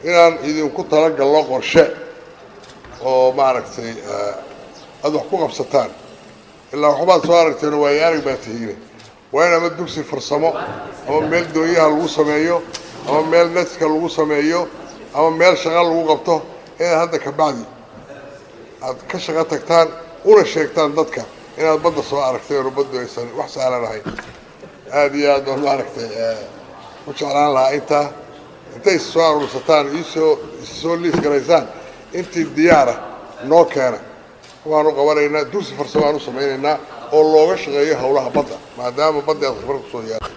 inaan idinku talagalno qorshe oo maaragtay aad wax ku qabsataan ilaa waxbaad soo aragteen waa arag baa tihiin waa in ama dugsi farsamo ama meel doonyaha lagu sameeyo ama meel netka lagu sameeyo ama meel shaqo lagu qabto inaad hadda ka bacdi aad ka shaqo tagtaan una sheegtaan dadka inaad badda soo aragteen oo baddu aysan wax saaran ahayn aad iyo aad baan maaragtay u jeclaan lahaa intay soo arursataan isoo liis garaysaan intii diyaara noo keena waanu qabanaynaa dugsi farsamo aan u samaynaynaa oo looga shaqeeyo howlaha badda maadaama badda aad khibrad ku soo yeelatay